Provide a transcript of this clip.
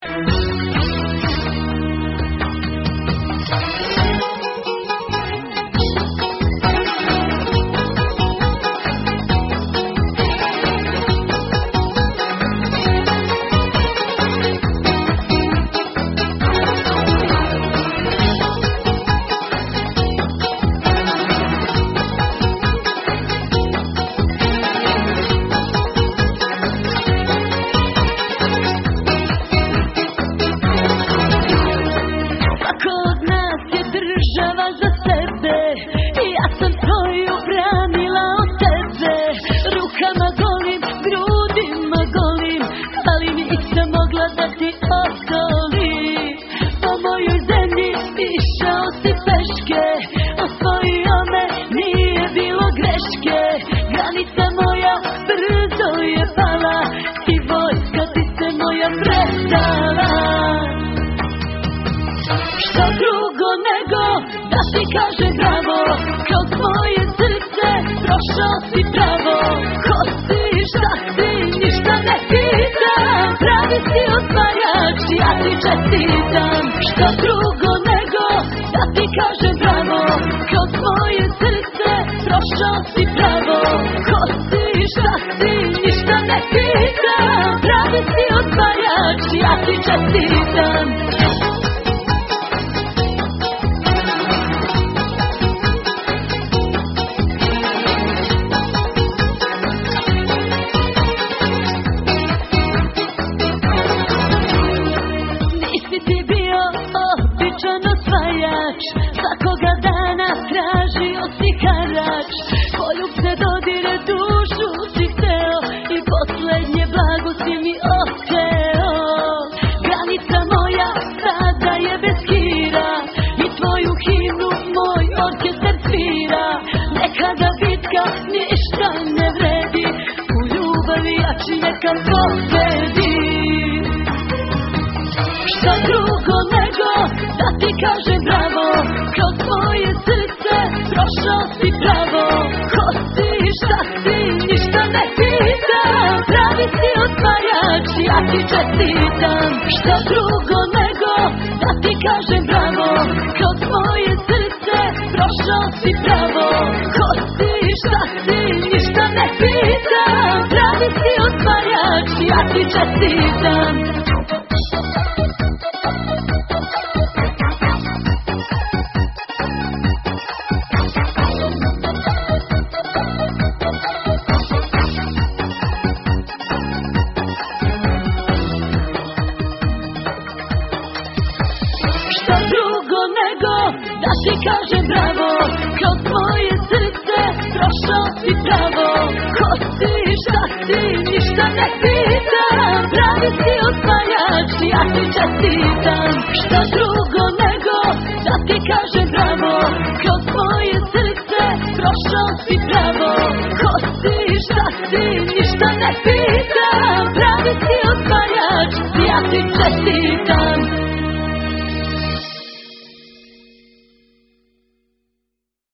Što drugo nego da ti kaže bravo, kroz moje srce prošao si pravo. Ko si, šta si, ništa ne pitam, pravi si osvajač, ja ti čestitam. Što drugo nego da ti kaže bravo, kroz moje srce prošao si pravo. Ko si, šta si, ništa ne pitam, pravi si osvajač, ja ti čestitam. Svakoga dana tražio si harač, poljub se dodire, dušu si hteo i poslednje blago si mi oteo. Granica moja sada je bez hira i tvoju himnu moj orkestar svira. Nekada bitka ništa ne vredi, u ljubavi jači neka pobedi. Što drugo nego da ti kažem bravo, kroz moje srce prošao si pravo. Ko si, šta si, ništa ne pitam, pravi si osvajač, ja ti čestitam. Što drugo nego da ti kažem bravo, kroz moje srce prošao si pravo. Ko si, šta si, ništa ne pitam, pravi si osvajač, ja ti čestitam. Što drugo nego da ti kažem bravo, kroz moje srce prošao si pravo. Ko si, šta si, ništa ne pitam, pravi si osvajač, ja ti čestitam. Što drugo nego da ti kažem bravo, kroz moje srce prošao si pravo. Ko si, šta si, ništa ne pitam, pravi si osvajač, ja ti čestitam.